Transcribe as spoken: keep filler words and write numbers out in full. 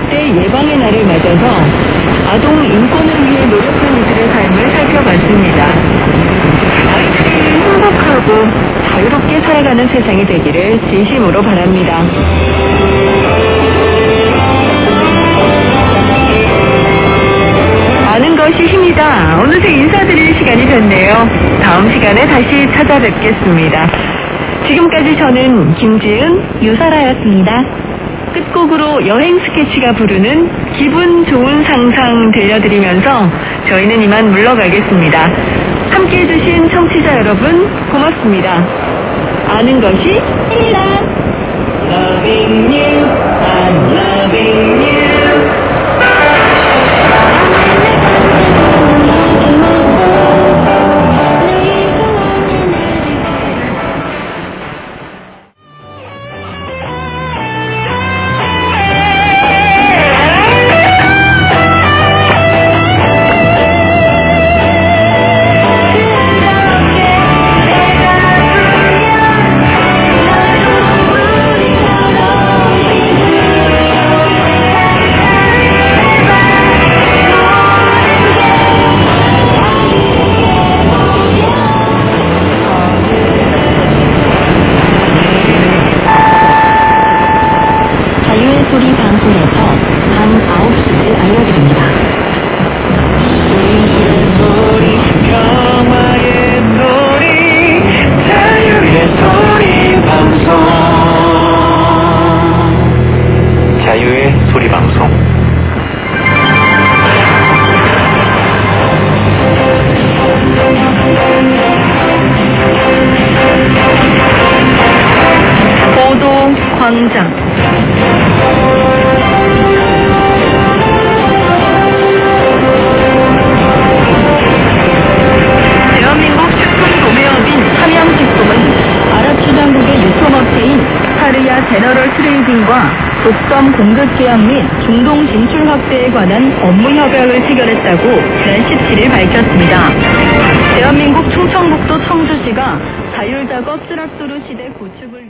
학대 예방의 날을 맞아서 아동 인권을 위해 노력한 이들의 삶을 살펴봤습니다. 아이들이 행복하고 자유롭게 살아가는 세상이 되기를 진심으로 바랍니다. 아는 것이 힘이다. 어느새 인사드릴 시간이 됐네요. 다음 시간에 다시 찾아뵙겠습니다. 지금까지 저는 김지은, 유설아였습니다. 끝곡으로 여행 스케치가 부르는 기분 좋은 상상 들려드리면서 저희는 이만 물러가겠습니다. 함께해 주신 청취자 여러분 고맙습니다. 아는 것이 힘이다. Loving you, I'm loving you. 광장. 대한민국 식품 도매업인 삼양식품은 아랍주장국의 유통업체인 카르야 제너럴 트레이딩과 독점 공급 계약 및 중동 진출 확대에 관한 업무 협약을 체결했다고 지난 십칠일 밝혔습니다. 대한민국 충청북도 청주시가 자율작업 트락도르 시대 구축을